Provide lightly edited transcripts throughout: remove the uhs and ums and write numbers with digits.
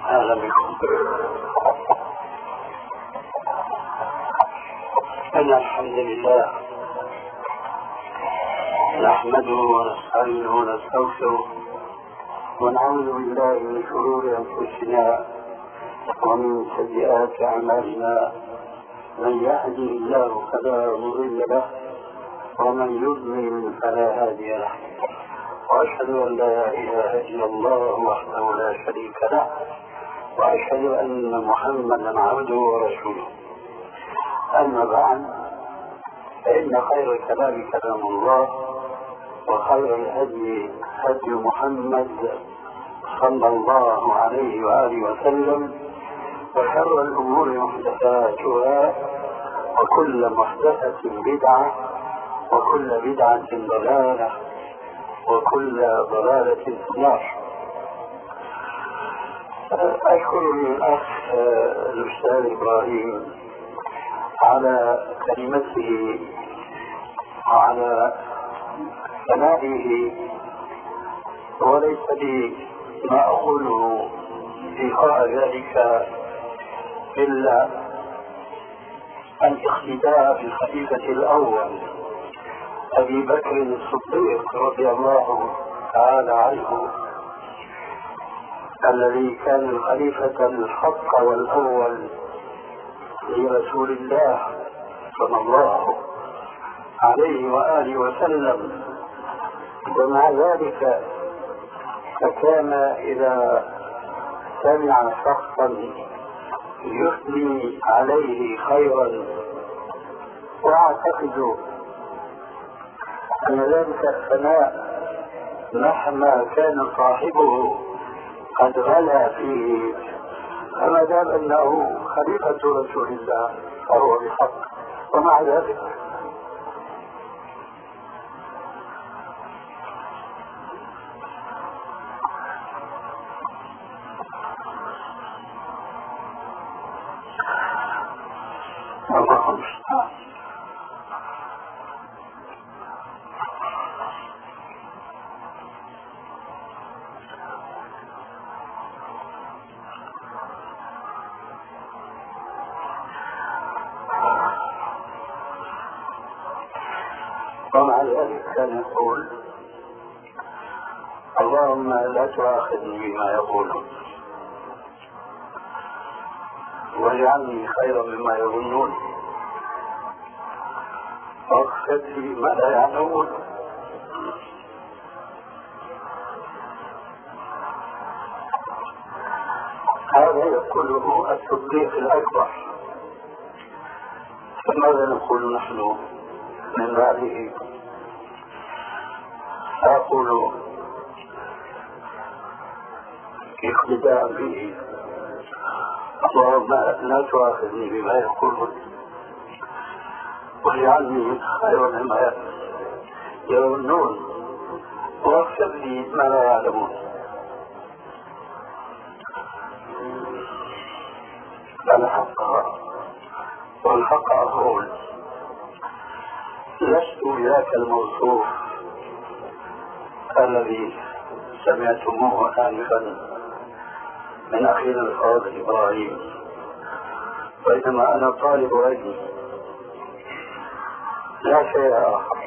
أهلا بكم. إن الحمد لله نحمده ونستعينه ونستغفره ونعوذ بالله من شرور أنفسنا ومن سيئات أعمالنا. من يهده الله فلا مضل له ومن يضلل فلا هادي له، وأشهد أن لا إله إلا الله وحده لا شريك له، وأشهد أن محمدا عبده ورسوله. أما بعد، فإن خير الكلام كلام الله، وخير الهدي هدي محمد صلى الله عليه وآله وسلم، وشر الأمور محدثاتها، وكل محدثة بدعة، وكل بدعة ضلالة، وكل ضلالة في النار. أشكر الأخ الأستاذ إبراهيم على كلمته وعلى ثنائه، وليس لي ما أقوله لقاء ذلك إلا الاقتداء بالخليفة الأول أبي بكر الصديق رضي الله تعالى عنه، الذي كان الخليفة الحق والأول لرسول الله صلى الله عليه وآله وسلم. ومع ذلك فكان إذا سمع شخصا يثني عليه خيرا واعتقد أن ذلك الثناء مهما كان صاحبه قد غلا فيه، فما دام أنه خليفة رسول الله فهو بحق. ومع ذلك اللهم ومع ذلك كان يقول: اللهم لا تؤاخذني بما يقولون، واجعلني خيرا مما يظنون، واغفر لي ما لا يعلمون. هذا يقوله الصديق الأكبر، فماذا نقول نحن من بعده؟ أقول اقتداء به: اللهم لا تؤاخذني بما يقولون، واجعلني خيرا مما يظنون، واغفر لي ما لا يعلمون. الحق والحق أقول: لست بذاك الموصوف الذي سمعتموه آنفا من أخينا الفاضل إبراهيم، وإنما أنا طالب علم لا شيء آخر.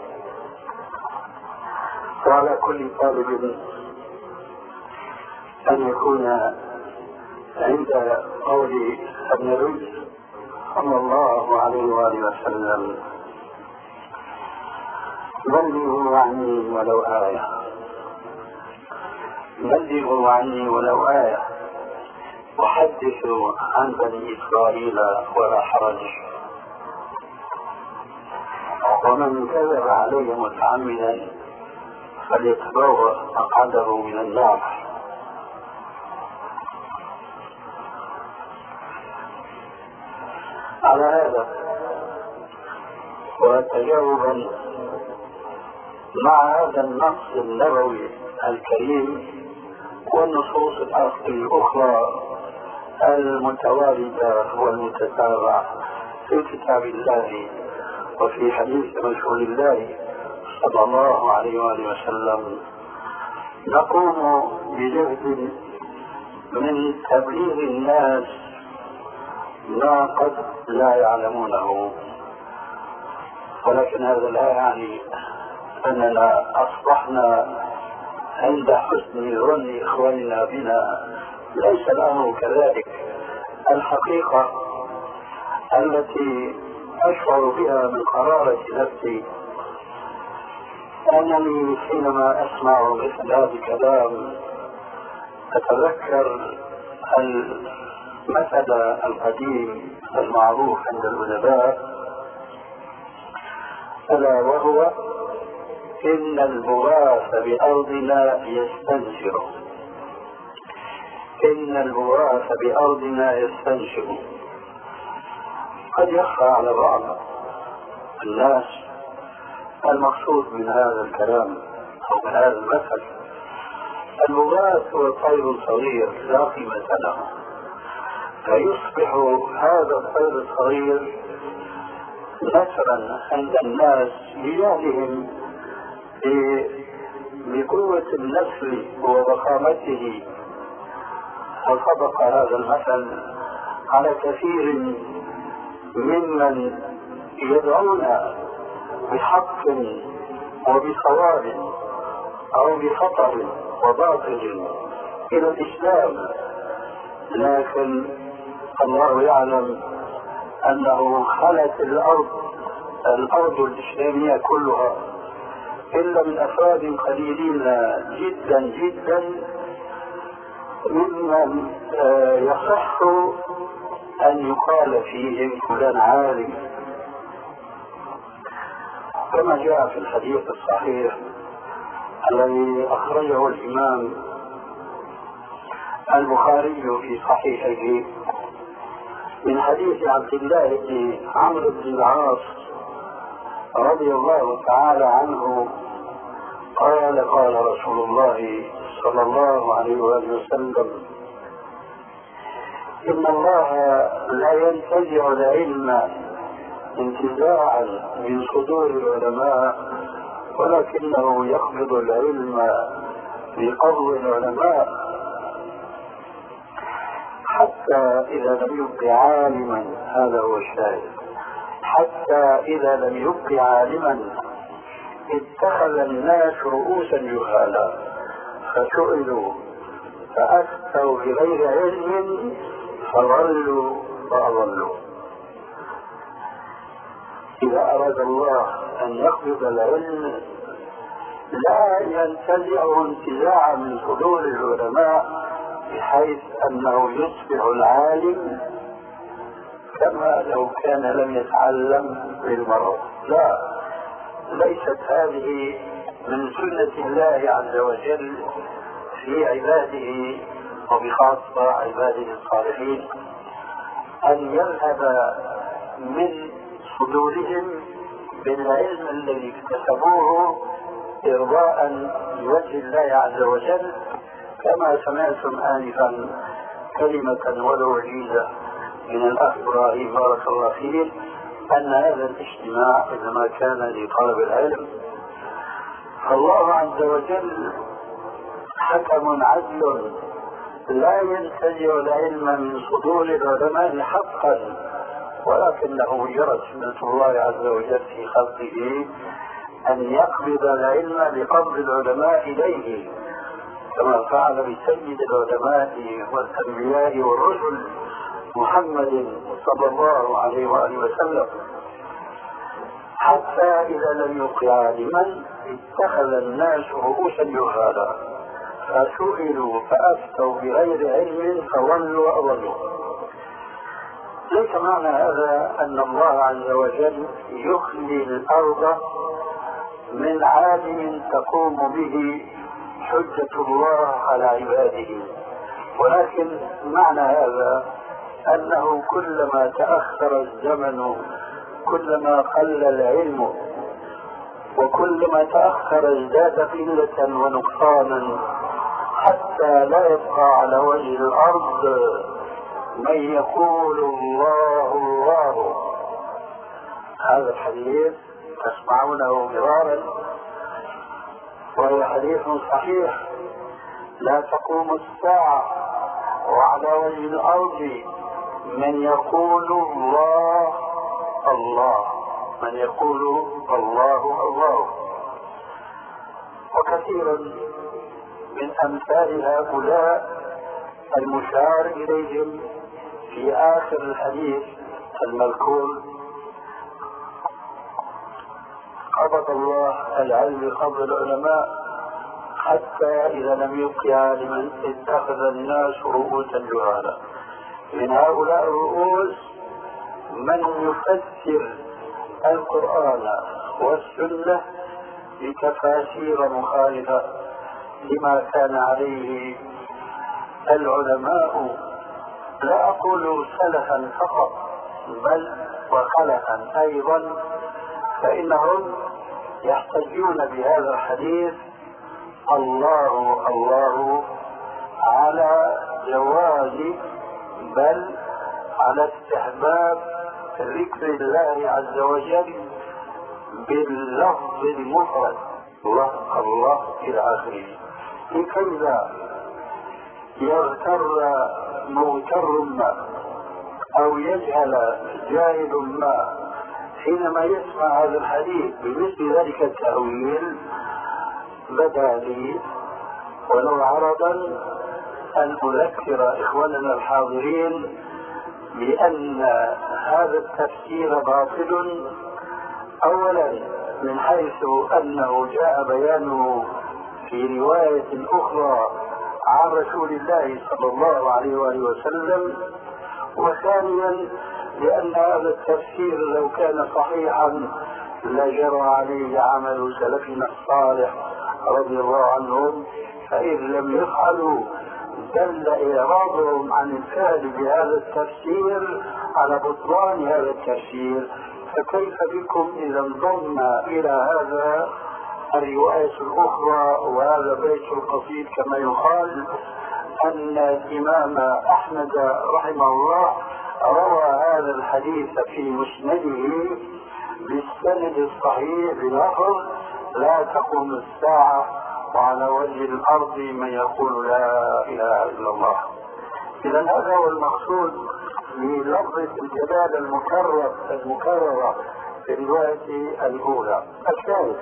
وعلى كل طالب أن يكون عند قول النبي صلى الله عليه وآله وسلم: بلغوا عني ولو آية، بلغوا عني ولو آية، وحدثوا عن بني إسرائيل ولا حرج. ومن كذب علي متعمدا فليتبوأ مقعده من النار. على هذا، وتجاوبا مع هذا النص النبوي الكريم والنصوص الأخرى المتواردة والمتتابعة في كتاب الله وفي حديث رسول الله صلى الله عليه وآله وسلم، نقوم بجهد من تبليغ الناس ما قد لا يعلمونه، ولكن هذا لا يعني أننا أصبحنا عند حسن ظن إخواننا بنا. ليس الأمر كذلك. الحقيقة التي أشعر بها من قرارة نفسي أنني حينما أسمع مثل هذا الكلام أتذكر المثل القديم المعروف عند الأدباء، ألا وهو إن البغاث بأرضنا يستنشر. إن البغاث بأرضنا يستنشر. قد يخفى على بعض الناس المقصود من هذا الكلام أو من هذا المثل. البغاث هو طير صغير لا قيمة له، فيصبح هذا الطير الصغير نسرا عند الناس لجهلهم بقوة النسل وضخامته. فطبق هذا المثل على كثير ممن يدعون بحق وبصواب أو بخطأ وباطل إلى الإسلام، لكن الله يعلم أنه خلت الأرض الإسلامية كلها إلا من أفراد قليلين جدا جدا ممن يصح أن يقال فيهم فلان عالم، كما جاء في الحديث الصحيح الذي أخرجه الإمام البخاري في صحيحه من حديث عبد الله بن عمرو بن العاص رضي الله تعالى عنه قال: قال رسول الله صلى الله عليه وآله وسلم: إن الله لا ينتزع العلم انتزاعا من صدور العلماء، ولكنه يقبض العلم بقبض العلماء، حتى إذا لم يبق عالما. هذا هو الشاهد. حتى إذا لم يبق عالما اتخذ الناس رؤوسا جهالا فسئلوا فأفتوا بغير علم فضلوا وأضلوا. إذا أراد الله أن يقبض العلم لا ينتزعه انتزاعا من صدور العلماء بحيث أنه يصبح العالم كما لو كان لم يتعلم بالمرض. لا، ليست هذه من سنة الله عز وجل في عباده وبخاصة عباده الصالحين أن يذهب من صدورهم بالعلم الذي اكتسبوه إرضاء لوجه الله عز وجل، كما سمعتم آنفا كلمة ولو عجيزة من الأخ إبراهيم بارك الله فيه أن هذا الاجتماع إنما كان لطلب العلم. فالله عز وجل حكم عدل لا ينتزع العلم من صدور العلماء حقا، ولكنه جرت سنة الله عز وجل في خلقه أن يقبض العلم بقبض العلماء إليه، كما فعل بسيد العلماء والأنبياء والرسل محمد صلى الله عليه وآله وسلم. حتى إذا لم يبق عالما اتخذ الناس رؤوسا جهالا فسئلوا فأفتوا بغير علم فضلوا وأضلوا. ليس معنى هذا أن الله عز وجل يخلي الأرض من عالم تقوم به حجة الله على عباده، ولكن معنى هذا أنه كلما تأخر الزمن كلما قل العلم، وكلما تأخر ازداد قلة ونقصانا، حتى لا يبقى على وجه الأرض من يقول الله الله. هذا الحديث تسمعونه مرارا وهو حديث صحيح. لا تقوم الساعة وعلى وجه الأرض من يقول الله الله، من يقول الله الله. وكثيرا من أمثال هؤلاء المشار إليهم في آخر الحديث المذكور: قبض الله العلم قبل العلماء حتى إذا لم يبق عالما اتخذ الناس رؤوسا جهالا. من هؤلاء الرؤوس من يفسر القرآن والسنة بتفاسير مخالفة لما كان عليه العلماء، لا أقول سلفا فقط بل وخلفا أيضا، فإنهم يحتجون بهذا الحديث الله الله على جواز بل على استحباب ذكر الله عز وجل باللفظ المفرد الله الله إلى آخره، لكي لا يغتر مغتر ما أو يجهل جاهل ما حينما يسمع هذا الحديث بمثل ذلك التأويل. بدا لي ولو عرضا أن أذكر إخواننا الحاضرين بأن هذا التفسير باطل، أولا من حيث أنه جاء بيانه في رواية أخرى عن رسول الله صلى الله عليه وآله وسلم، وثانيا لأن هذا التفسير لو كان صحيحا لجرى عليه عمل سلفنا الصالح رضي الله عنهم، فإذ لم يفعلوا دل إعراضهم عن الفعل بهذا التفسير على بطلان هذا التفسير. فكيف بكم إذا انضم إلى هذا الرواية الأخرى وهذا بيت القصيد كما يقال أن الإمام أحمد رحمه الله روى هذا الحديث في مسنده بالسند الصحيح بلفظ: لا تقوم الساعة وعلى وجه الأرض من يقول لا إله إلا الله. إذا هذا هو المقصود بلفظة الجلالة المكررة في الرواية الأولى. الثالث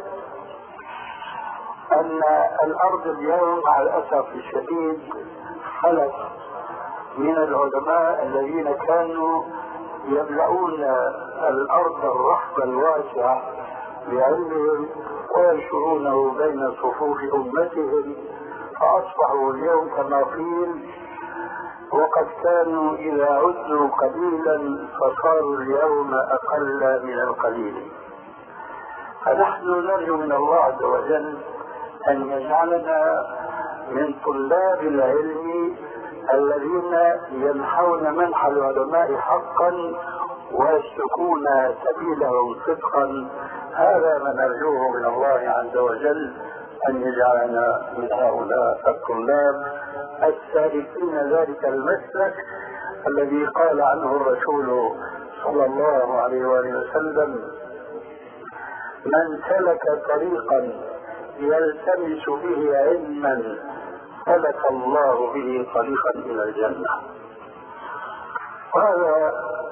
أن الأرض اليوم مع الأسف الشديد خلت من العلماء الذين كانوا يملؤون الأرض الرحبة الواسعة بعلمهم وينشرونه بين صفوف أمتهم، فأصبحوا اليوم كما قيل وقد كانوا إذا عدوا قليلا فصاروا اليوم أقل من القليل. فنحن نرجو من الله عز وجل أن يجعلنا من طلاب العلم الذين ينحون منح العلماء حقا ويسلكون سبيلهم صدقا. هذا ما نرجوه من الله عز وجل، أن يجعلنا من هؤلاء الطلاب السالكين ذلك المسلك الذي قال عنه الرسول صلى الله عليه وآله وسلم: من سلك طريقا يلتمس به علما سلك الله به طريقا إلى الجنة. وهذا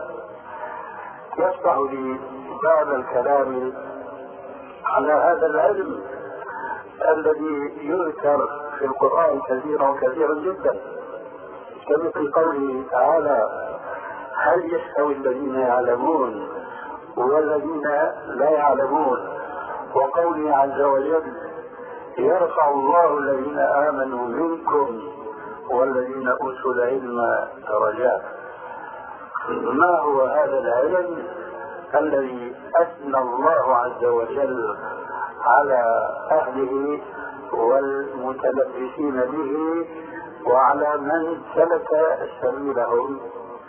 يفتح لي بعض الكلام على هذا العلم الذي يذكر في القرآن كثيرا جدا، كمثل قوله تعالى: هل يستوي الذين يعلمون والذين لا يعلمون، وقوله عز وجل: يرفع الله الذين آمنوا منكم والذين أوتوا العلم درجات. ما هو هذا العلم الذي أثنى الله عز وجل على أهله والمتلبسين به وعلى من سلك سبيلهم؟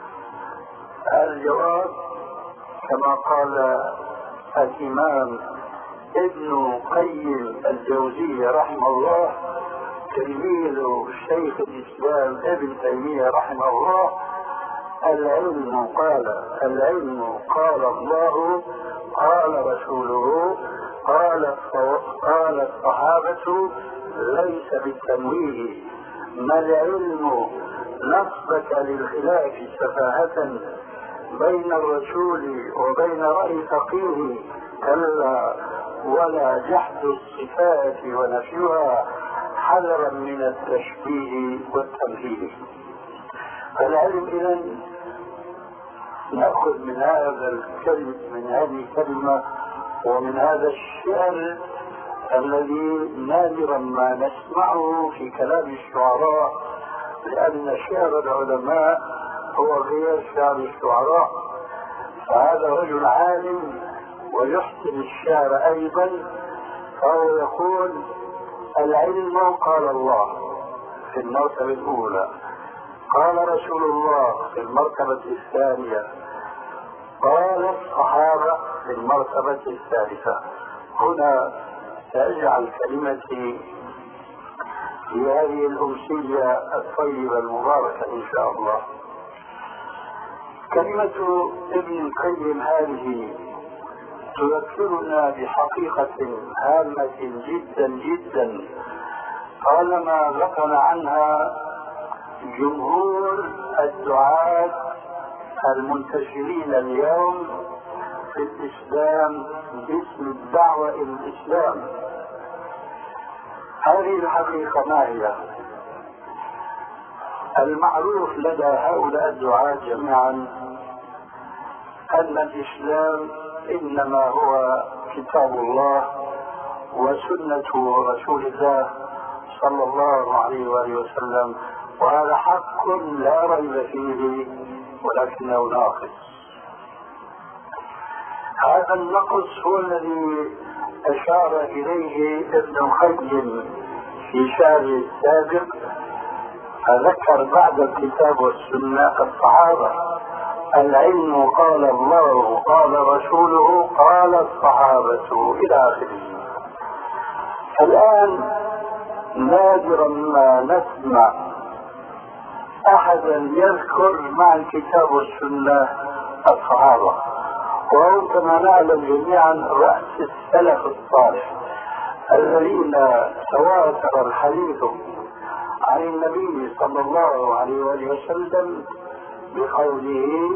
الجواب كما قال الإمام ابن قيم الجوزية رحمه الله تلميذ شيخ الإسلام ابن تيمية رحمه الله: العلم قال الله قال رسوله قال الصحابة، ليس بالتمويه. ما العلم أثبت للخلاف سفاهة بين الرسول وبين رأي فقيه كلا، ولا جحد الصفات ونفيها حذرا من التشبيه والتمثيل. فالعلم إذن نأخذ من هذه الكلمة ومن هذا الشعر الذي نادرا ما نسمعه في كلام الشعراء، لأن شعر العلماء هو غير شعر الشعراء. فهذا رجل عالم ويحسن الشعر أيضا، فهو يقول: العلم قال الله في المرتبة الأولى، قال رسول الله في المرتبة الثانية، قال الصحابة في المرتبة الثالثة. هنا سأجعل كلمتي في هذه الأمسية الطيبة المباركة إن شاء الله. كلمة ابن القيم هذه تذكرنا بحقيقة هامة جدا جدا طالما غفل عنها جمهور الدعاة المنتشرين اليوم في الإسلام باسم الدعوة إلى الإسلام. هذه الحقيقة ما هي؟ المعروف لدى هؤلاء الدعاة جميعا أن الإسلام إنما هو كتاب الله وسنة رسول الله صلى الله عليه وآله وسلم، وهذا حق لا ريب فيه ولكنه ناقص. هذا النقص هو الذي أشار إليه ابن القيم في شعره السابق، فذكر بعد الكتاب والسنة الصحابة: العلم قال الله قال رسوله قال الصحابة إلى آخره. الآن نادرا ما نسمع أحدا يذكر مع الكتاب والسنة الصحابة، وهم كما نعلم جميعا رأس السلف الصالح الذين تواتر الحديث عن النبي صلى الله عليه وآله وسلم بقوله: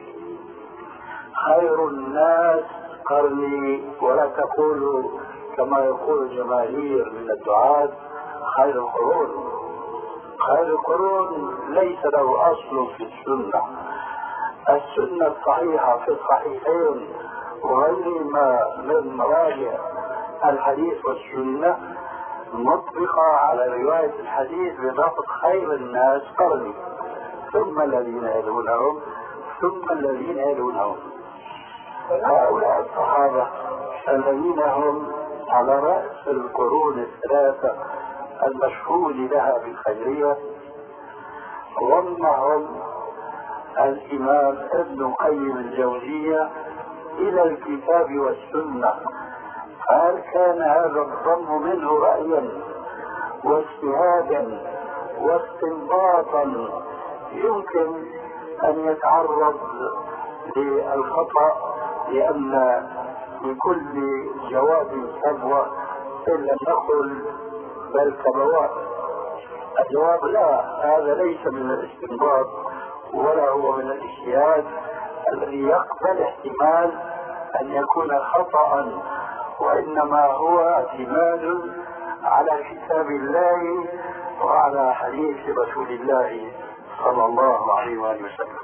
خير الناس قرني، ولا تقولوا كما يقول الجماهير من الدعاة خير القرون. خير القرون ليس له أصل في السنة. السنة الصحيحة في الصحيحين وغيرهما من مراجع الحديث والسنة مطبقة على رواية الحديث بلفظ خير الناس قرني، ثم الذين يلونهم ثم الذين يلونهم. هؤلاء الصحابة الذين هم على رأس القرون الثلاثة المشهود لها بالخيرية ضمهم الإمام ابن قيم الجوزية إلى الكتاب والسنة. هل كان هذا الضم منه رأيا واجتهادا واستنباطا يمكن أن يتعرض للخطأ، لأن لكل جواب كبوة إن لم نقل بل كبوات؟ الجواب لا، هذا ليس من الاستنباط ولا هو من الاجتهاد الذي يقبل احتمال أن يكون خطأ، وإنما هو اعتماد على كتاب الله وعلى حديث رسول الله صلى الله عليه وآله وسلم.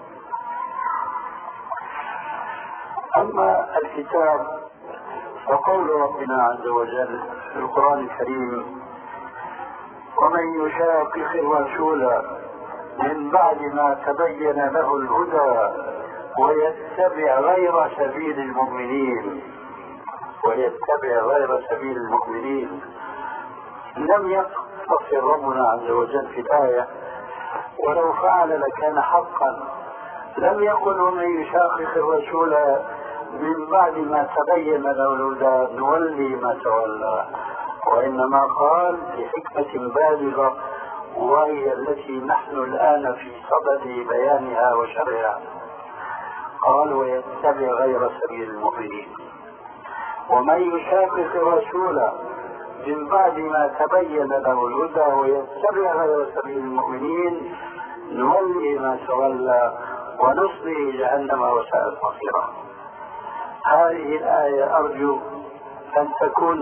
أما الكتاب فقول ربنا عز وجل في القرآن الكريم: ومن يشاقق الرسول من بعد ما تبين له الهدى ويتبع غير سبيل المؤمنين لم يقتصر ربنا عز وجل في الآية، ولو فعل لكان حقا. لم يقل ومن يشاقق الرسول من بعد ما تبين له الهدى نولي ما تولى، وإنما قال بحكمة بالغة وهي التي نحن الآن في صدد بيانها وشرحها. قال: ويتبع غير سبيل المؤمنين. ومن يشاقق الرسول من بعد ما تبين له الهدى ويتبع غير سبيل المؤمنين نولي ما تولى ونصلي جهنم وساءت مصيره. هذه الآية أرجو أن تكون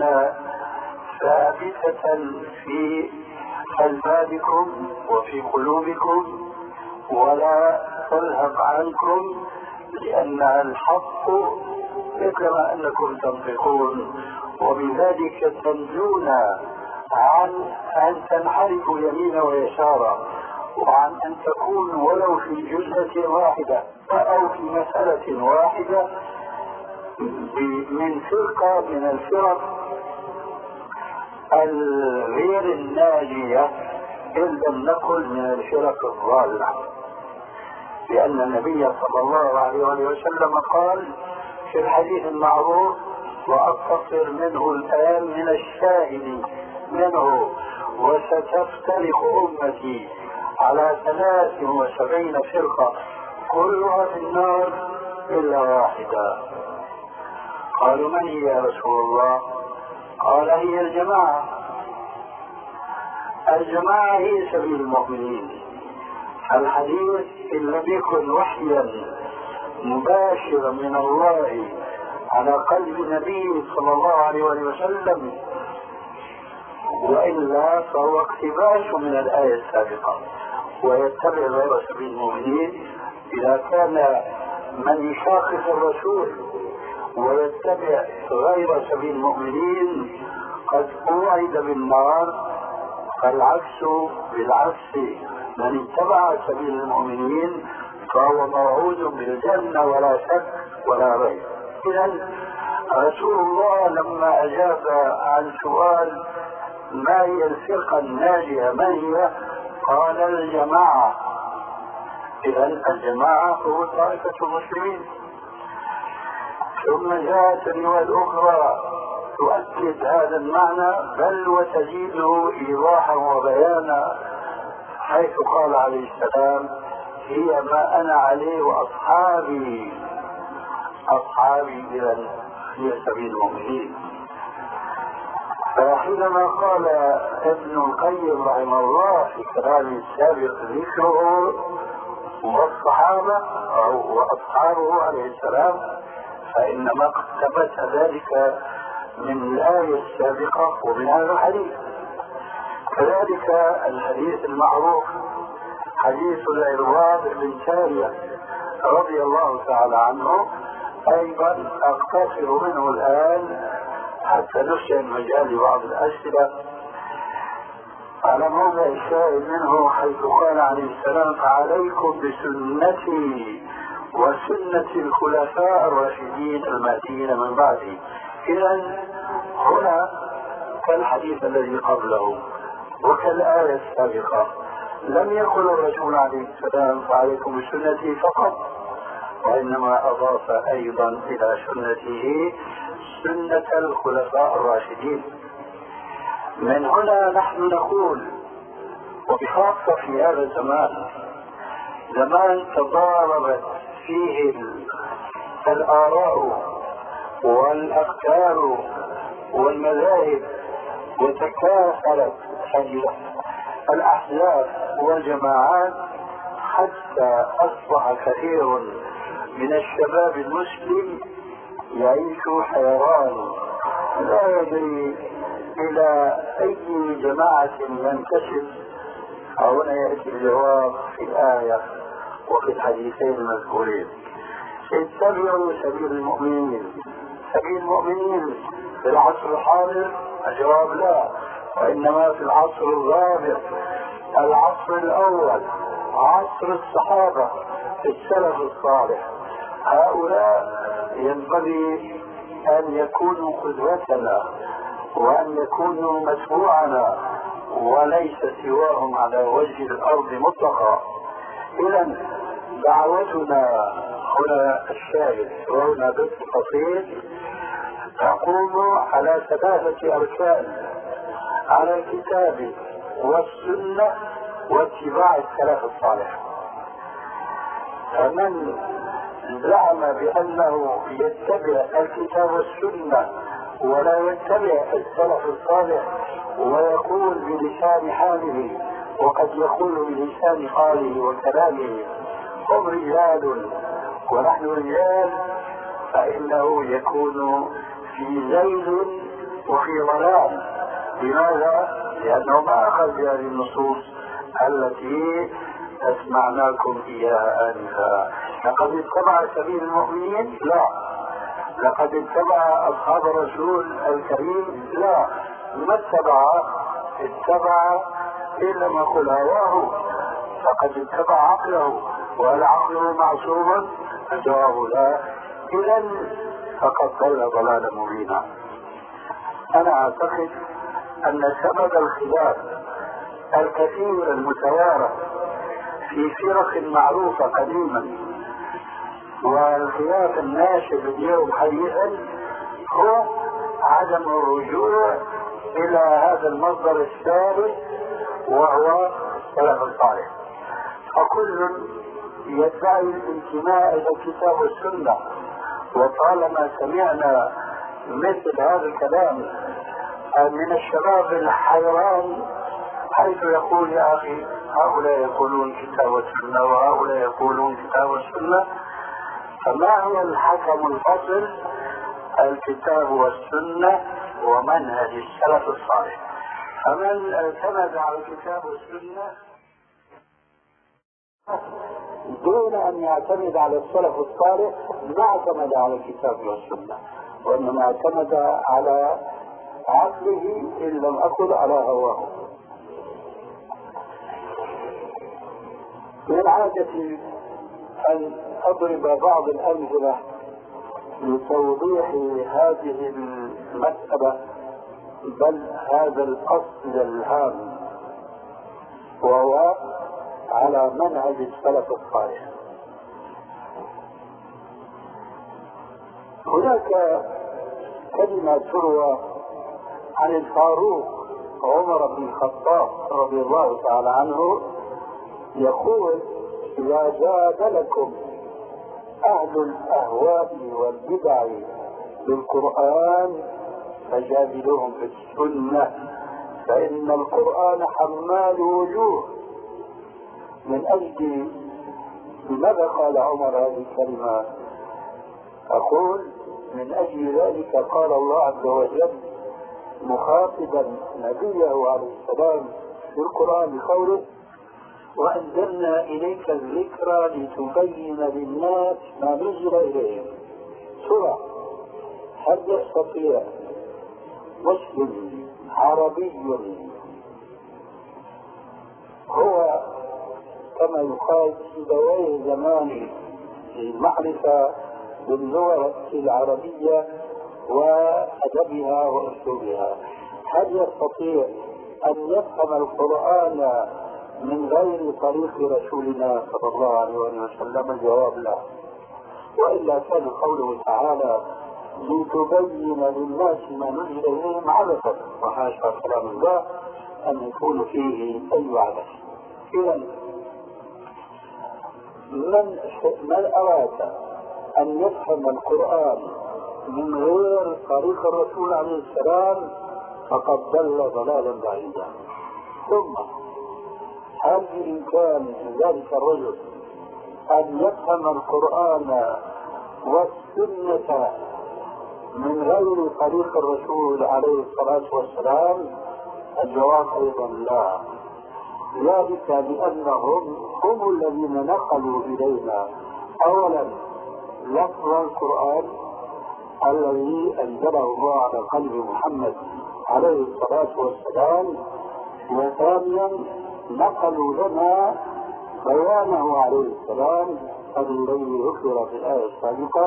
ثابتة في ألبابكم وفي قلوبكم ولا تذهب عنكم، لأنها الحق كما أنكم تنطقون، وبذلك تنجون عن أن تنحرفوا يمينا ويسارا، وعن أن تكونوا ولو في جزءة واحدة أو في مسألة واحدة من فرقة من الفرق الغير الناجية، إن لم نقل من الفرق الضالة. لأن النبي صلى الله عليه وسلم قال في الحديث المعروف، وأقتصر منه الآن من الشاهد منه: وستفترق أمتي على 73 فرقة كلها في النار إلا واحدة. قالوا: من هي يا رسول الله؟ قال: هي الجماعة. الجماعة هي سبيل المؤمنين. الحديث إن لم يكن وحيا مباشرا من الله على قلب النبي صلى الله عليه وسلم، وإلا فهو اقتباس من الآية السابقة، ويتبع غير سبيل المؤمنين. إذا كان من يشاقق الرسول ويتبع غير سبيل المؤمنين قد أوعد بالنار، فالعكس بالعكس، من اتبع سبيل المؤمنين فهو موعود بالجنة ولا شك ولا ريب. إذن رسول الله لما أجاب عن سؤال ما هي الفرقة الناجية ما هي، قال: الجماعة. إذن الجماعة هو طائفة المسلمين. ثم جاءت الرواية الأخرى تؤكد هذا المعنى بل وتزيده إيضاحا وبيانا، حيث قال عليه السلام: هي ما أنا عليه وأصحابي. أصحابي إذن هي سبيل المؤمنين. فحينما قال ابن القيم رحمه الله في كلامه السابق ذكره والصحابة أو وأصحابه عليه السلام، فإنما ثبت ذلك من الآية السابقة ومن هذا الحديث. كذلك الحديث المعروف حديث العرباض بن سارية رضي الله تعالى عنه، أيضا أقتصر منه الآن حتى نفسي المجال لبعض الأسئلة على موضع الشاهد منه، حيث قال عليه السلام: فعليكم بسنتي وسنة الخلفاء الراشدين المهديين من بعدي. إذن هنا كالحديث الذي قبله وكالآية السابقة لم يقل الرسول عليه السلام: فعليكم بسنتي فقط، وإنما أضاف أيضا إلى سنته سنة الخلفاء الراشدين. من هنا نحن نقول، وبخاصة في هذا الزمان، زمان تضاربت فيه الآراء والأفكار والمذاهب، وتكاثرت الأحزاب والجماعات، حتى أصبح كثير من الشباب المسلم يعيش حيران لا يدري إلى أي جماعة ينتسب. هنا يأتي الجواب في الآية وفي الحديثين المذكورين: اتبعوا سبيل المؤمنين. سبيل المؤمنين في العصر الحاضر؟ الجواب لا، وإنما في العصر الرابع، العصر الأول، عصر الصحابة السلف الصالح. هؤلاء ينبغي أن يكونوا قدوتنا وأن يكونوا متبوعنا، وليس سواهم على وجه الأرض مطلقا. إذن دعوتنا هنا الشاهد وهنا بالتفصيل تقوم على 3 أركان: على الكتاب والسنة واتباع السلف الصالح. فمن زعم بأنه يتبع الكتاب والسنة ولا يتبع السلف الصالح ويقول بلسان حاله وقد يقول بلسان قاله وكلامه هم رجال ونحن رجال، فإنه يكون في زيد وفي ضلال. لماذا؟ لأنه ما أخذ هذه النصوص التي أسمعناكم إياها آنفا. لقد اتبع سبيل المؤمنين؟ لا. لقد اتبع أصحاب الرسول الكريم؟ لا. ما اتبع إن لم يقل هواه فقد اتبع عقله، وهل عقله معصوم؟ الجواب لا. إذا فقد ضل ضلالا مبينا. أنا أعتقد أن سبب الخلاف الكثير المتوارى في فرق معروفة قديما والخلاف الناشئ اليوم حديثا هو عدم الرجوع إلى هذا المصدر الثالث وهو السلف الصالح. فكل يدعي الانتماء إلى الكتاب والسنة، وطالما سمعنا مثل هذا الكلام من الشباب الحيران حيث يقول يا أخي هؤلاء يقولون كتاب والسنة وهؤلاء يقولون كتاب والسنة، فما هو الحكم الفصل؟ الكتاب والسنة ومنهج السلف الصالح. فمن اعتمد على الكتاب والسنة دون أن يعتمد على السلف الصالح ما اعتمد على الكتاب والسنة، وإنما اعتمد على عقله إن لم أقل على هواه. من عادتي أن أضرب بعض الأمثلة لتوضيح هذه المسألة، بل هذا الأصل الهام، وهو على منهج السلف الصالح. هناك كلمة تروى عن الفاروق عمر بن الخطاب رضي الله تعالى عنه يقول: إذا جادلكم أهل الأهواء والبدع بالقرآن فجادلوهم في السنة، فإن القرآن حمال وجوه. من أجل لماذا قال عمر هذه الكلمة؟ أقول من أجل ذلك قال الله عز وجل مخاطبا نبيه عليه السلام في القرآن بقوله: وأنزلنا إليك الذكر لتبين للناس ما نزل إليهم. سورة هل يستطيع مسلم عربي هو كما يقال سيبويه زمان المعرفة باللغة العربية وأدبها وأسلوبها، هل يستطيع أن يفهم القرآن من غير طريق رسولنا صلى الله عليه وسلم؟ الجواب لا. وإلا كان قوله تعالى لتبين للناس ما نزل إليهم عبثا، وحاشا كلام الله أن يكون فيه أي عبث. إذا من أراد أن يفهم القرآن من غير طريق الرسول عليه السلام فقد ضل ضلالا بعيدا. ثم هل بإمكان ذلك الرجل أن يفهم القرآن والسنة من غير طريق الرسول عليه الصلاة والسلام؟ الجواب أيضا لا. ذلك لأنهم هم الذين نقلوا إلينا أولا لفظ القرآن الذي أنزله الله على قلب محمد عليه الصلاة والسلام، وثانيا نقلوا لنا بيانه عليه السلام الذي ذكر في الآية السابقة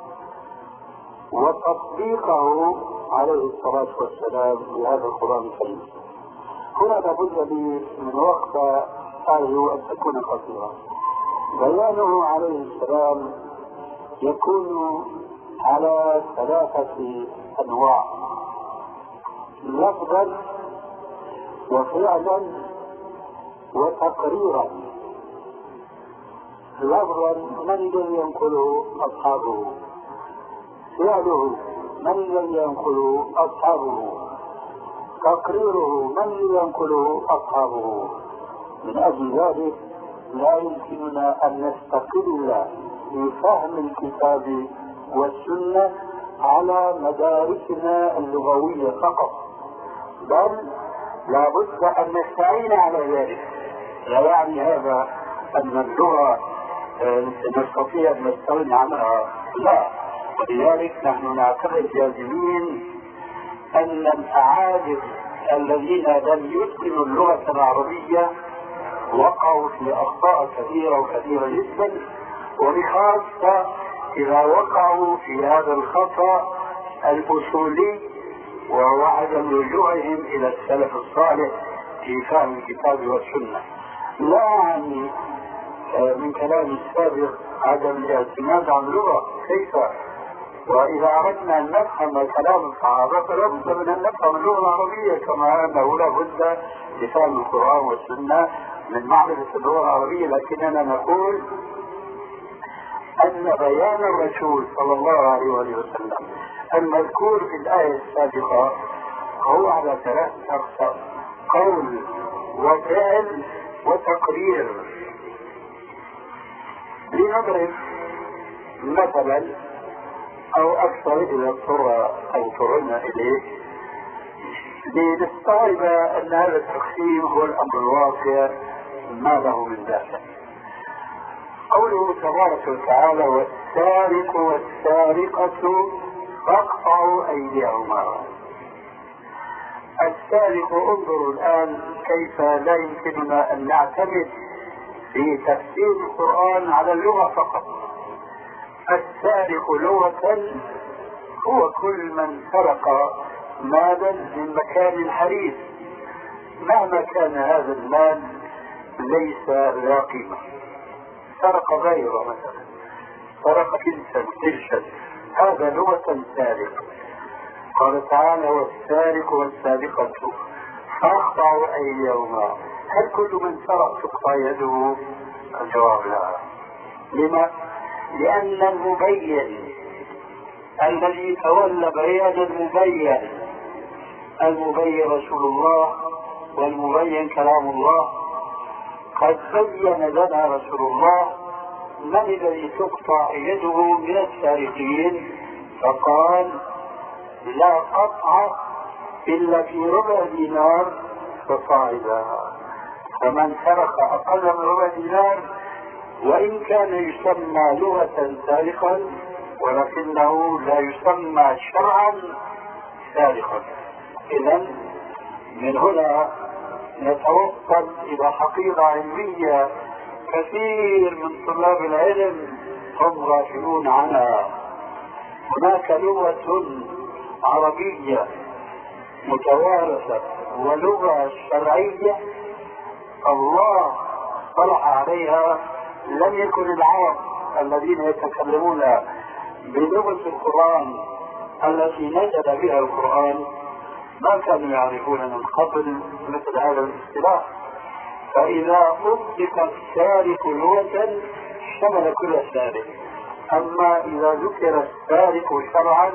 وتطبيقه عليه الصلاة والسلام بهذا القرآن الكريم. هنا لابد لي من وقت أرجو أن تكون قصيرة. بيانه عليه السلام يكون على ثلاثة أنواع: لفظا وفعلا وتقريرا. لفظا من الذي ينقله؟ أصحابه. فعله من الذي ينقله؟ أصحابه. تقريره من الذي ينقله؟ أصحابه. من أجل ذلك لا يمكننا أن نستقل في فهم الكتاب والسنة على مدارسنا اللغوية فقط، بل لا بد أن نستعين على ذلك. لا يعني هذا أن اللغة نستطيع أن نستغني عنها، لا. ولذلك نحن نعتقد جازمين أن الأعاجم الذين لم يتقنوا اللغة العربية وقعوا في أخطاء كثيرة وكثيرة جدا، وبخاصة إذا وقعوا في هذا الخطأ الأصولي وهو عدم رجوعهم إلى السلف الصالح في فهم الكتاب والسنة. لا يعني من كلام السابق عدم الاعتماد على اللغة، كيف؟ وإذا أردنا أن نفهم كلام الصحابة فلا بد من أن نفهم اللغة العربية، كما أنه لا بد لفهم القرآن والسنة من معرفة اللغة العربية. لكننا نقول أن بيان الرسول صلى الله عليه وسلم المذكور في الآية السابقة هو على 3 أقسام: قول وفعل وتقرير. لنضرب مثلا أو أكثر إذا اضطررنا إليه لنستوعب أن هذا التقسيم هو الأمر الواقع ما له من داخل. قوله تبارك وتعالى: والسارق والسارقة فاقطعوا أيديهما. السارق، انظروا الآن كيف لا يمكننا أن نعتمد في تفسير القرآن على اللغة فقط. السارق لغة هو كل من سرق مالا من مكان حريص مهما كان هذا المال ليس ذا قيمة. سرق غيره مثلا، سرق كنسا، هذا لغة سارق. قال تعالى: والسارق والسارقة فاقطعوا أيديهما. هل كل من سرق تقطع يده؟ الجواب لا. لما؟ لأن المبين الذي تولى بيان المبين رسول الله والمبين كلام الله، قد بين لنا رسول الله من الذي تقطع يده من السارقين، فقال: لا قطع إلا في ربع دينار فصاعدا. فمن سرق أقل من ربع دينار وإن كان يسمى لغة سارقا ولكنه لا يسمى شرعا سارقا. إذن من هنا نتوصل إلى حقيقة علمية كثير من طلاب العلم هم غافلون عنها. هناك لغة عربية متوارثة ولغة شرعية الله اطلع عليها. لم يكن العرب الذين يتكلمون بلغة القرآن التي نزل بها القرآن ما كانوا يعرفون من قبل مثل هذا الاصطلاح. فإذا أطلق السارق لغة شمل كل السارق، أما إذا ذكر السارق شرعا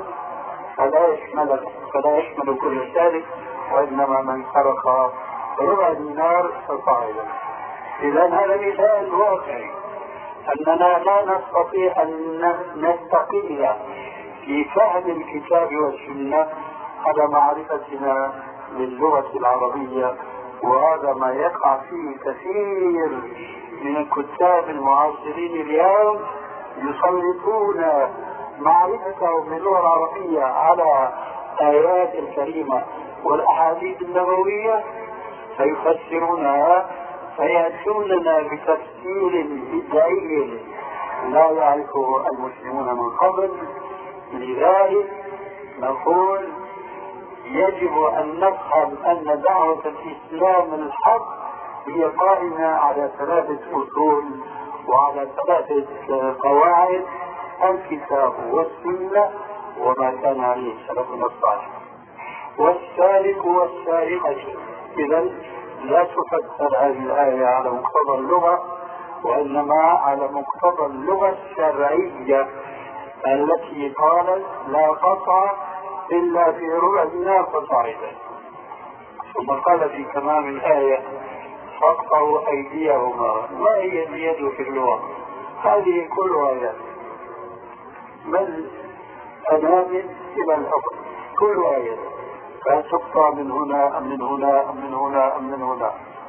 فلا يشمل كل سارق، وإنما من سرق ربع دينار فصاعدا. إذا هذا مثال واقعي أننا لا نستطيع أن نستقل في فهم الكتاب والسنة على معرفتنا للغة العربية، وهذا ما يقع فيه كثير من الكتاب المعاصرين اليوم، يسلطون معرفتهم باللغة العربية على الآيات الكريمة والأحاديث النبوية فيفسرونها، فيأتوننا بتفسير بدعي لا يعرفه المسلمون من قبل. لذلك نقول يجب أن نفهم أن دعوة الإسلام الحق هي قائمة على 3 أصول وعلى 3 قواعد: الكتاب والسنة وما كان عليه سلفنا الصالح. والسارق والسارقة، إذا لا تفسر هذه الآية على مقتضى اللغة، وإنما على مقتضى اللغة الشرعية التي قالت: لا قطع إلا في ربع دينار فصاعدا. ثم قال في تمام الآية: فاقطعوا أيديهما. ما هي اليد في اللغة؟ هذه كلها يد، من أمام إلى الأرض كلها يد، فتقطع من هنا أم من هنا أم من هنا أم من هنا.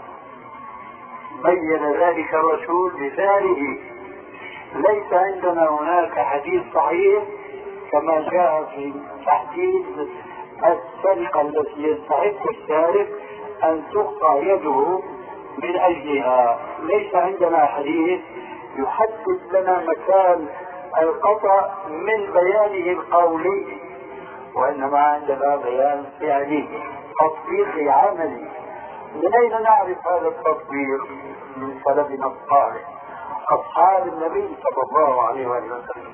بين ذلك الرسول بفعله. ليس عندنا هناك حديث صحيح كما جاء في تحديد السرقة التي يستحق السارق أن تقطع يده من أجلها. ليس عندنا حديث يحدد لنا مكان القطع من بيانه القولي، وإنما عندنا بيان فعلي تطبيقي عملي. من أين نعرف هذا التطبيق؟ من سلفنا الصالح أصحاب النبي صلى الله عليه وسلم.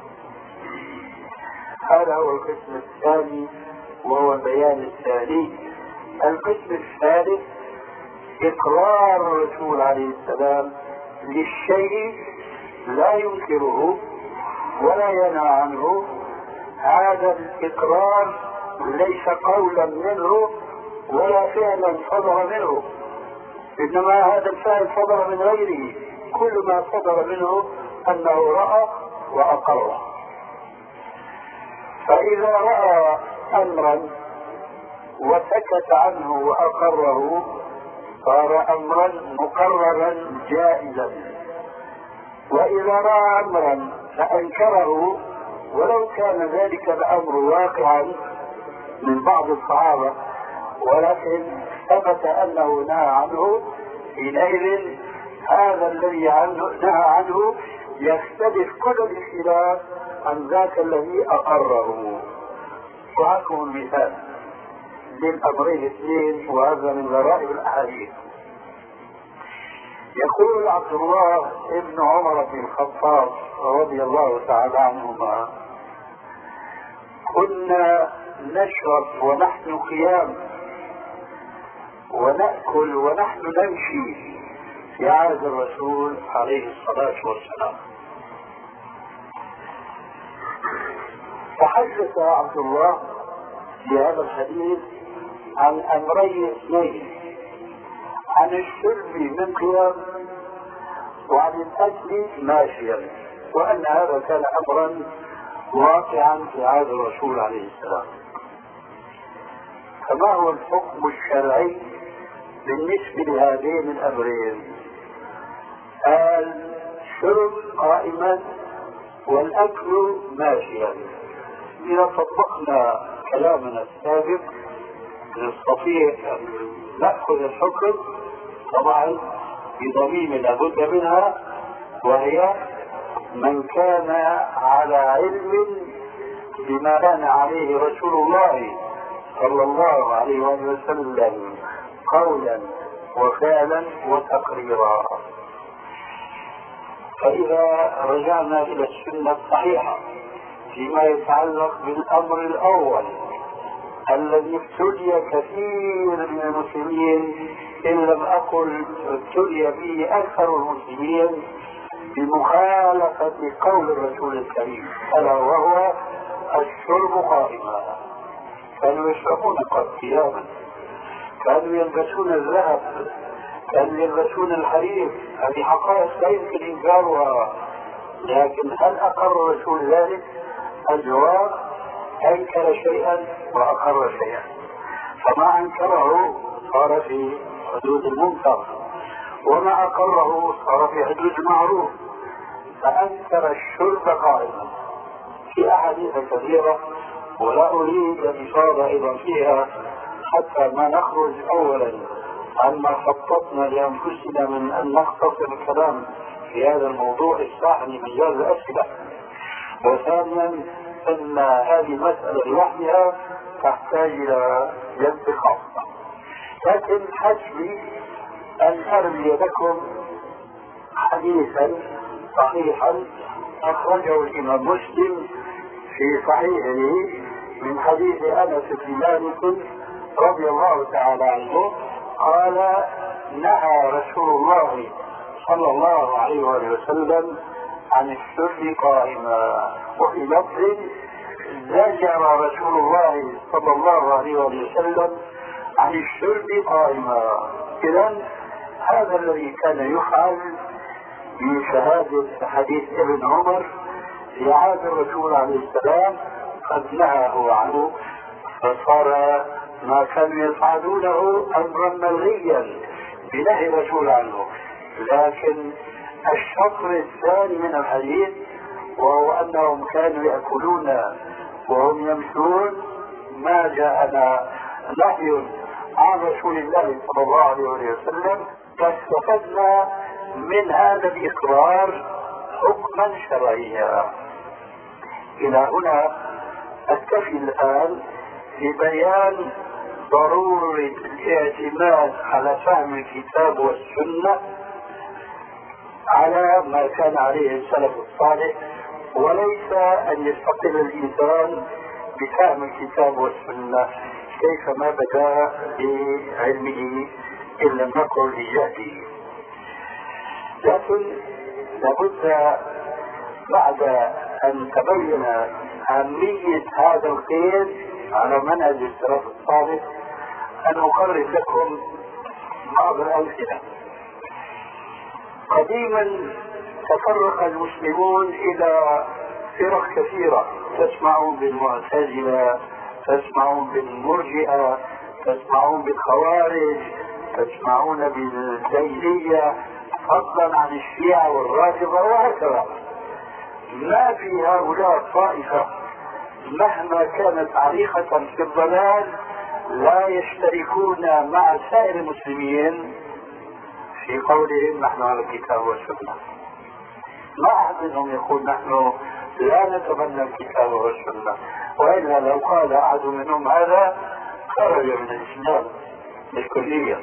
هذا هو القسم الثاني وهو البيان الثاني. القسم الثالث إقرار الرسول عليه السلام للشيء لا ينكره ولا ينهى عنه. هذا الإقرار ليس قولا منه ولا فعلا صدر منه، إنما هذا الفعل صدر من غيره. كل ما صدر منه أنه رأى وأقر. فإذا رأى أمرا وسكت عنه وأقره صار أمرا مقررا جائزا، وإذا رأى أمرا فأنكره ولو كان ذلك الأمر واقعا من بعض الصحابة ولكن ثبت أنه نهى عنه، حينئذ هذا الذي نهى عنه يختلف كل الاختلاف عن ذاك الذي أقره. وهاكم المثال للأمرين الاثنين، وهذا من غرائب الأحاديث. يقول عبد الله ابن عمر بن الخطاب رضي الله تعالى عنهما: كنا نشرب ونحن قيام ونأكل ونحن نمشي في عهد الرسول عليه الصلاة والسلام. تحدث عبد الله في هذا الحديث عن أمرين اثنين: عن الشرب من قيام وعن الأكل ماشيا، وأن هذا كان أمرا واقعا في عهد الرسول عليه السلام. فما هو الحكم الشرعي بالنسبة لهذين الأمرين؟ الشرب قائما والأكل ماشيا. إذا طبقنا كلامنا السابق نستطيع أن نأخذ الحكم طبعا بضميم لابد منها، وهي من كان على علم بما كان عليه رسول الله صلى الله عليه وسلم قولا وفعلا وتقريرا. فإذا رجعنا إلى السنة الصحيحة فيما يتعلق بالأمر الأول الذي ابتلي كثير من المسلمين، إن لم أقل ابتلي به أكثر المسلمين، بمخالفة قول الرسول الكريم، ألا وهو الشرب قائما. كانوا يشربون قياما، كانوا يلبسون الذهب، كانوا يلبسون الحرير. هذه حقائق لا يمكن إنكارها، لكن هل أقر الرسول ذلك؟ الجواب: أنكر شيئا وأقر شيئا. فما أنكره صار في حدود المنكر، وما أقره صار في حدود المعروف. فأنكر الشرب قائما في أحاديث كثيرة، ولا أريد الإفاضة أيضا فيها حتى ما نخرج أولا عما خططنا لأنفسنا من أن نختصر الكلام في هذا الموضوع الساحن مجال الأسئلة. وثانيا أن هذه مسألة لوحدها تحتاج إلى جلسة خاصة، لكن حسبي أن أرمي لكم حديثا صحيحا أخرجه الإمام مسلم في صحيحه من حديث أنس بن مالك رضي الله تعالى عنه قال: نهى رسول الله صلى الله عليه وسلم عن الشرب قائما. وفي لفظ: زجر رسول الله صلى الله عليه وسلم عن الشرب قائما. إذن هذا الذي كان يفعل بشهادة حديث ابن عمر في عهد الرسول عليه السلام قد نهاه عنه، فصار ما كانوا يفعلونه أمرا ملغيا بنهي الرسول عنه. لكن الشطر الثاني من الحديث وهو أنهم كانوا يأكلون وهم يمشون ما جاءنا نهي عن رسول الله صلى الله عليه وسلم، فاستفدنا من هذا الإقرار حكما شرعيا. إلى هنا أكتفي الآن ببيان ضرورة الاعتماد على فهم الكتاب والسنة على ما كان عليه السلف الصالح، وليس أن يستقل الإنسان بفهم الكتاب والسنة كيفما بدا بعلمه إن لم نقل بجهله. لكن لابد بعد أن تبين أهمية هذا القيد على منهج السلف الصالح أن أقرب لكم بعض الأمثلة. قديما تفرق المسلمون إلى فرق كثيرة، تسمعون بالمعتزلة، تسمعون بالمرجئة، تسمعون بالخوارج، تسمعون بالزيدية، فضلا عن الشيعة والرافضة وهكذا. ما في هؤلاء الطائفة مهما كانت عريقة في الضلال لا يشتركون مع سائر المسلمين في قولهم نحن على الكتاب والسنة. ما أحد منهم يقول نحن لا نتبنى الكتاب والسنة، وإلا لو قال أحد منهم هذا خرج من الإسلام بالكلية.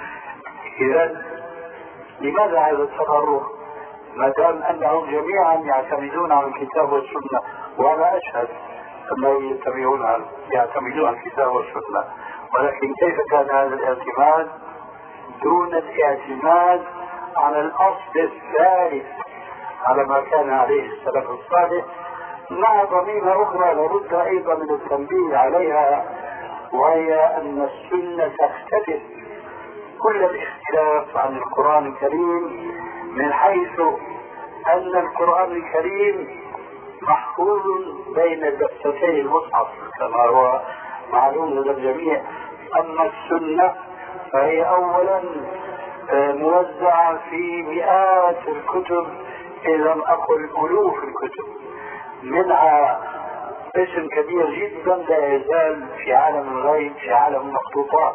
إذن لماذا هذا التفرق ما دام أنهم جميعا يعتمدون على الكتاب والسنة؟ وأنا أشهد أنهم يعتمدون على الكتاب والسنة، ولكن كيف كان هذا الاعتماد دون الاعتماد على الأصل الثالث على ما كان عليه السلف الصالح، مع ضميمة أخرى لابد أيضا من التنبيه عليها، وهي أن السنة تختلف كل الاختلاف عن القرآن الكريم، من حيث أن القرآن الكريم محفوظ بين دفتي المصحف كما هو معلوم لدى الجميع، أما السنة فهي أولا موزعة في مئات الكتب إن لم أقل ألوف الكتب، منها قسم كبير جدا لا يزال في عالم الغيب في عالم المخطوطات.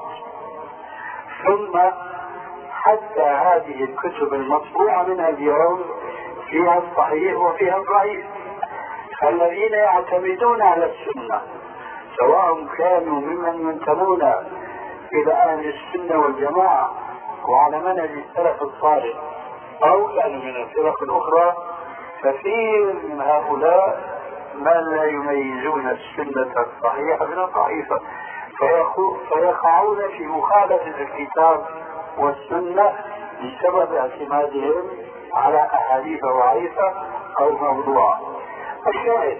ثم حتى هذه الكتب المطبوعة منها اليوم فيها الصحيح وفيها الضعيف. الذين يعتمدون على السنة سواء كانوا ممن ينتمون إلى أهل السنة والجماعة وعلى منهج السلف الصالح أو كانوا من الفرق الأخرى، كثير من هؤلاء من لا يميزون السنة الصحيحة من الضعيفة، فيقعون في مخالفة الكتاب والسنة بسبب اعتمادهم على أحاديث ضعيفة أو موضوعة. الشاهد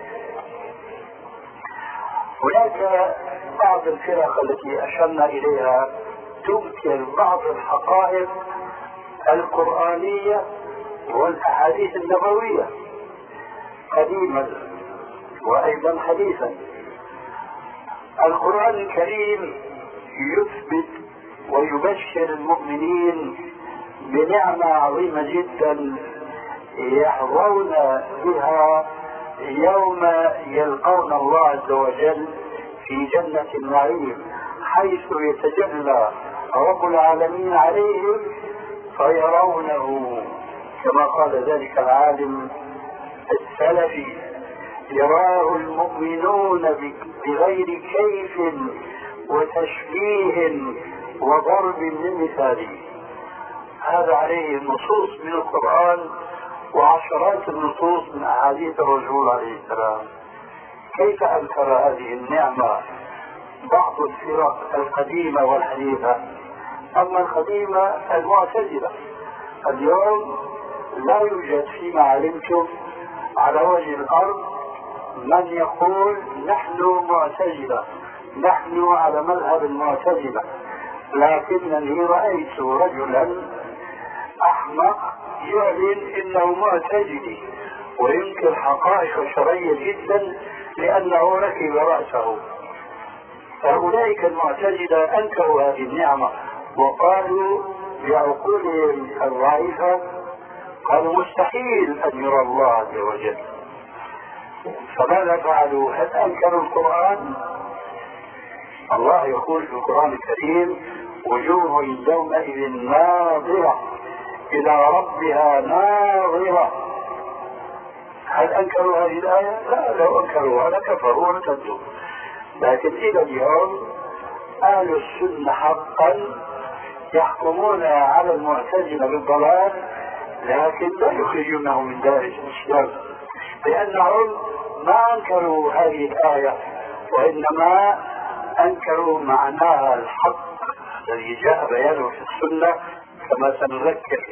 هناك بعض الفرق التي أشرنا إليها تنكر بعض الحقائق القرآنية والأحاديث النبوية قديما وأيضا حديثا. القرآن الكريم يثبت ويبشر المؤمنين بنعمة عظيمة جدا يحظون بها يوم يلقون الله عز وجل في جنة النعيم، حيث يتجلى رب العالمين عليهم فيرونه كما قال ذلك العالم السلفي: يراه المؤمنون بغير كيف وتشبيه وضرب من مثاله. هذا عليه النصوص من القرآن وعشرات النصوص من أحاديث الرسول عليه السلام. كيف أنكر هذه النعمة بعض الفرق القديمة والحديثة؟ أما القديمة المعتزلة اليوم لا يوجد فيما علمتم على وجه الأرض من يقول نحن معتزلة، نحن على مذهب المعتزلة، لكنني رأيت رجلا أحمق يعلن إنه معتزلي وينكر حقائق شرعية جدا لأنه ركب رأسه. فأولئك المعتزلة أنكروا هذه النعمة وقالوا بعقولهم الضعيفة، قالوا مستحيل أن يرى الله عز وجل. فماذا فعلوا؟ هل أنكروا القرآن؟ الله يقول في القرآن الكريم: وجوه يومئذ ناظرة إلى ربها ناظرة. هل أنكروا هذه الآية؟ لا، لو أنكروها لكفروا وارتدوا. لكن إلى اليوم أهل السنة حقا يحكمون على المعتزلة بالضلال، لكن لا يخرجونهم من دائرة الإسلام، لأنهم ما أنكروا هذه الآية وإنما أنكروا معناها الحق الذي جاء بيانه في السنة كما سنذكر.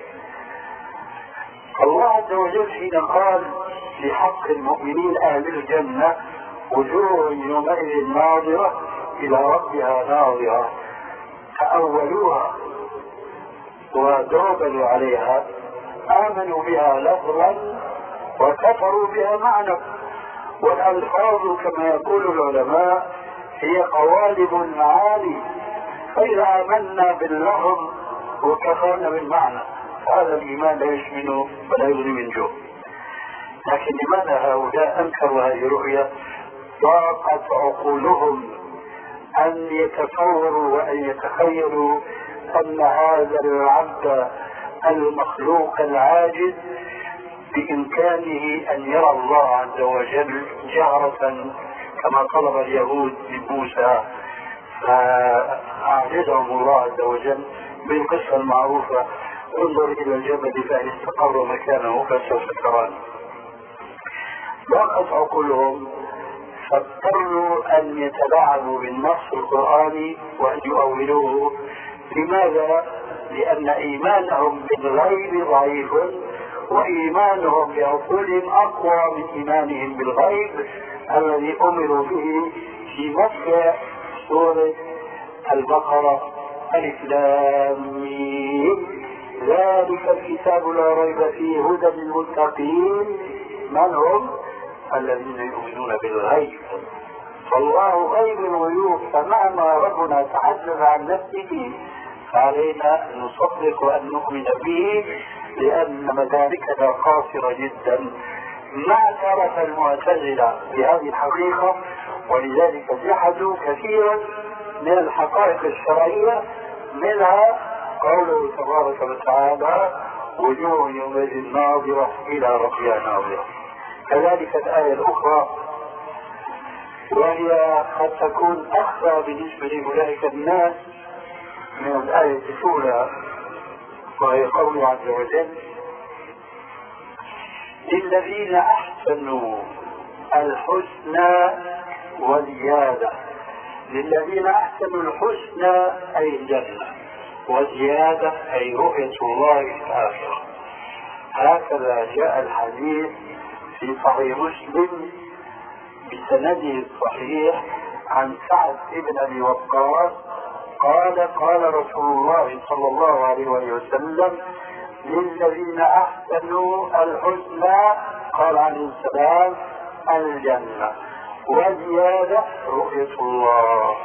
الله عز وجل حين قال في حق المؤمنين أهل الجنة: وجوه يومئذ ناظرة إلى ربها ناظرة، تأولوها ودوبلوا عليها، آمنوا بها لفظا وكفروا بها معنى. والألفاظ كما يقول العلماء هي قوالب المعاني، فإذا آمنا باللفظ وكفرنا بالمعنى هذا الإيمان لا يشمل ولا يغني من جوع. لكن لماذا هؤلاء أنكروا هذه الرؤية؟ ضاقت عقولهم أن يتصوروا وأن يتخيلوا أن هذا العبد المخلوق العاجز بإمكانه أن يرى الله عز وجل جهرة كما طلب اليهود من موسى، فأعجزهم الله عز وجل بالقصة المعروفة: انظر إلى الجبل فإن استقر مكانه فسوف تراني. ضاقت عقولهم فاضطروا أن يتلاعبوا بالنص القرآني وأن يؤولوه. لماذا؟ لأن إيمانهم بالغيب ضعيف، وإيمانهم بعقولهم أقوى من إيمانهم بالغيب الذي أمروا به في مبدأ سورة البقرة: ألف لام ميم ذلك الكتاب لا ريب فيه هدى للمتقين. من هم؟ الذين يؤمنون بالغيب. فالله غيب الغيوب، فمهما ربنا تحدث عن نفسه فعلينا أن نصدق وأن نؤمن به، لأن مداركنا قاصرة جدا. ما اعترف المعتزلة بهذه الحقيقة، ولذلك جحدوا كثيرا من الحقائق الشرعية، منها قوله تبارك وتعالى: وجوه يومئذ ناظرة إلى ربها ناظرة. كذلك الآية الأخرى وهي قد تكون أخفى بالنسبة لأولئك الناس من الآية الأولى، وهي قوله عز وجل: للذين أحسنوا الحسنى وزيادة. للذين أحسنوا الحسنى أي الجنة، وزيادة أي رؤية الله في الآخرة. هكذا جاء الحديث في صحيح مسلم بسنده الصحيح عن سعد بن أبي وقاص قال: قال رسول الله صلى الله عليه وسلم: للذين أحسنوا الحسنى، قال عليه السلام: الجنة، وزيادة رؤية الله.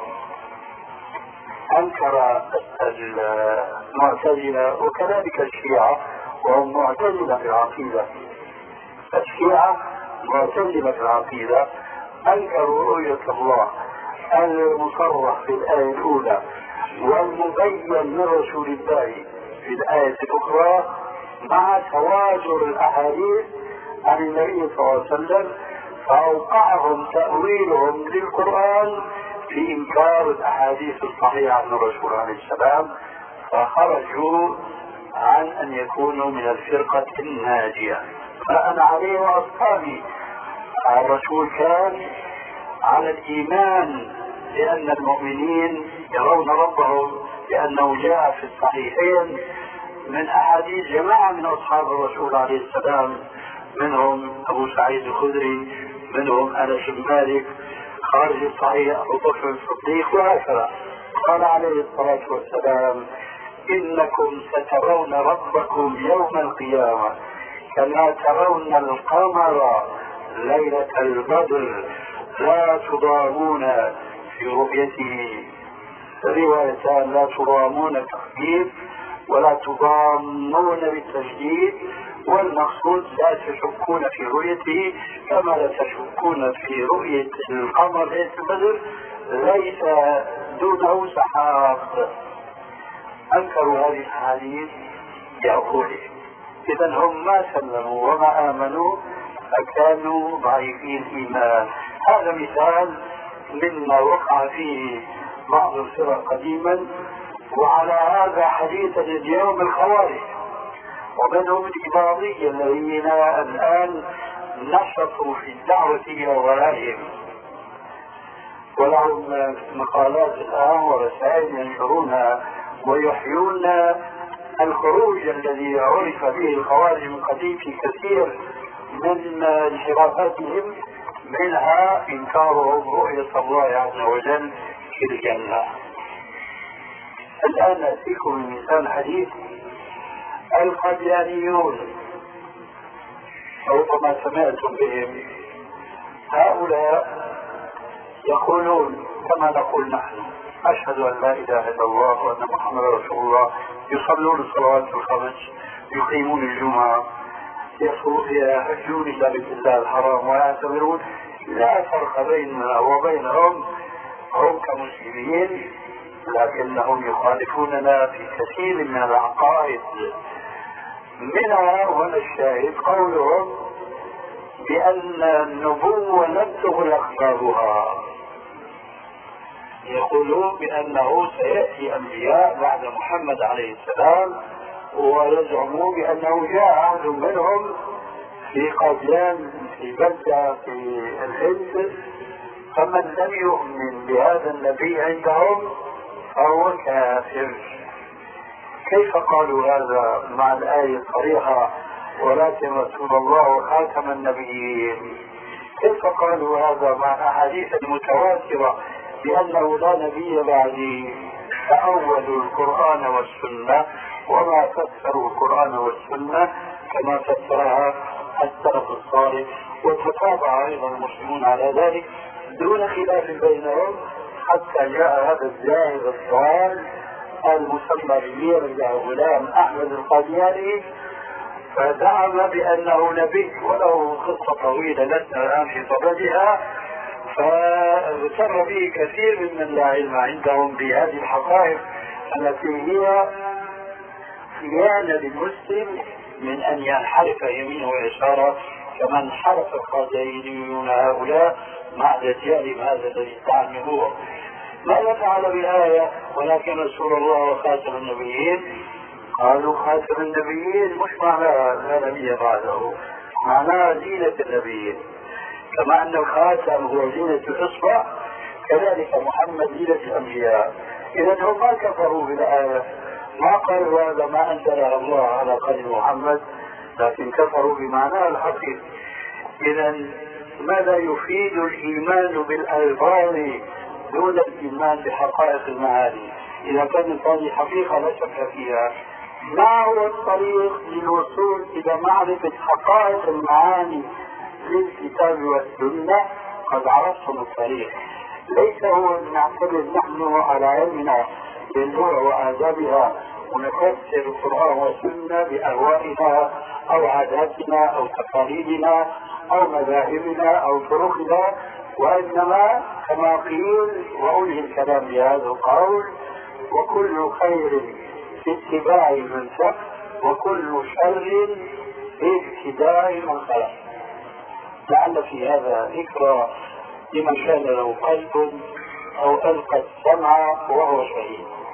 أنكر المعتزلة وكذلك الشيعة، وهم معتزلة في العقيدة. الشيعة معتزلة في العقيدة أنكروا رؤية الله المصرح في الآية الأولى والمبين من رسول الله في الآية الأخرى، مع تواتر الأحاديث عن النبي صلى الله عليه وسلم، فأوقعهم تأويلهم للقرآن في إنكار الأحاديث الصحيحة عن الرسول عليه السلام، فخرجوا عن أن يكونوا من الفرقة الناجية. فأنا عليه وأصحابي. الرسول كان على الإيمان لأن المؤمنين يرون ربهم، لأنه جاء في الصحيحين من أحاديث جماعة من أصحاب الرسول عليه السلام، منهم أبو سعيد الخدري، منهم أنس بن مالك، خارج الصحيح أبو بكر الصديق، وهكذا. قال عليه الصلاة والسلام: إنكم سترون ربكم يوم القيامة كما ترون القمر ليلة البدر لا تضامون في رؤيته. روايتان: لا تضامون تخفيف ولا تضامون بالتشديد، والمقصود لا تشكون في رؤيته كما لا تشكون في رؤية القمر ليلة البدر ليس دونه سحاب. أنكروا هذه الحديث بعقولهم، إذا هم ما سلموا وما آمنوا فكانوا ضعيفي الإيمان. هذا مثال مما وقع فيه بعض الفرق قديما، وعلى هذا حديثا اليوم الخوارج ومنهم الإباضية الذين الآن نشطوا في الدعوة إلى ضلالهم، ولهم مقالات الآن ورسائل ينشرونها ويحيون الخروج الذي عرف به الخوارج من قديم في كثير من انحرافاتهم، منها إنكارهم رؤية الله عز وجل في الجنة. الآن أتيكم بمثال حديث: القديانيون ربما سمعتم بهم، هؤلاء يقولون كما نقول نحن: أشهد أن لا إله إلا الله وأن محمد رسول الله، يصلون الصلوات الخمس، يقيمون الجمعة، يحجون إلى بيت الله الحرام، ويعتبرون لا فرق بيننا وبينهم، هم كمسلمين، لكنهم يخالفوننا في كثير من العقائد. منها ولا الشاهد قولهم بأن النبوة لم تغلق بابها، يقولون بأنه سيأتي أنبياء بعد محمد عليه السلام، ويزعمون بأنه جاء عهد منهم في قاديان في بلدة في الهند، فمن لم يؤمن بهذا النبي عندهم فهو كافر. كيف قالوا هذا مع الآية الصريحة: ولكن رسول الله وخاتم النبيين؟ كيف قالوا هذا مع الأحاديث المتواترة بأنه لا نبي بعدي؟ فأولوا القرآن والسنة وما فسروا القرآن والسنة كما فسرها السلف الصالح، وتتابع أيضا المسلمون على ذلك دون خلاف بينهم، حتى جاء هذا الزاهد الضال المسمى بميرزا غلام أحمد القادياني، فزعم بأنه نبي، وله قصة طويلة لسنا الآن في صددها، فاغتر به كثير ممن لا علم عندهم بهذه الحقائق التي هي خيانة للمسلم من أن ينحرف يمينه ويساره كما انحرف القاديانيون هؤلاء مع دجالهم هذا الذي ادعى هو. ماذا فعل بالآية ولكن رسول الله وخاتم النبيين؟ قالوا خاتم النبيين مش معناها لا نبي بعده، معناها زينة النبيين، كما أن الخاتم هو زينة الإصبع كذلك محمد زينة الأنبياء. إذا هم ما كفروا بالآية، ما قالوا هذا ما أنزلها الله على قلب محمد، لكن كفروا بمعناها الحقيقي. إذا ماذا يفيد الإيمان بالألفاظ دون الإيمان بحقائق المعاني؟ إذا كانت هذه حقيقة لا شك فيها، ما هو الطريق للوصول إلى معرفة حقائق المعاني للكتاب والسنة؟ قد عرفتم الطريق، ليس هو أن نعتمد نحن على علمنا باللغة وآدابها ونفسر القرآن والسنة بأهوائنا أو عاداتنا أو تقاليدنا أو مذاهبنا أو طرقنا، وإنما كما قيل، وأنهي الكلام بهذا القول: وكل خير في اتباع من سبق وكل شر في ابتداء من خلق. لعل في هذا ذكرى لمن كان له قلب أو ألقى السمع وهو شهيد.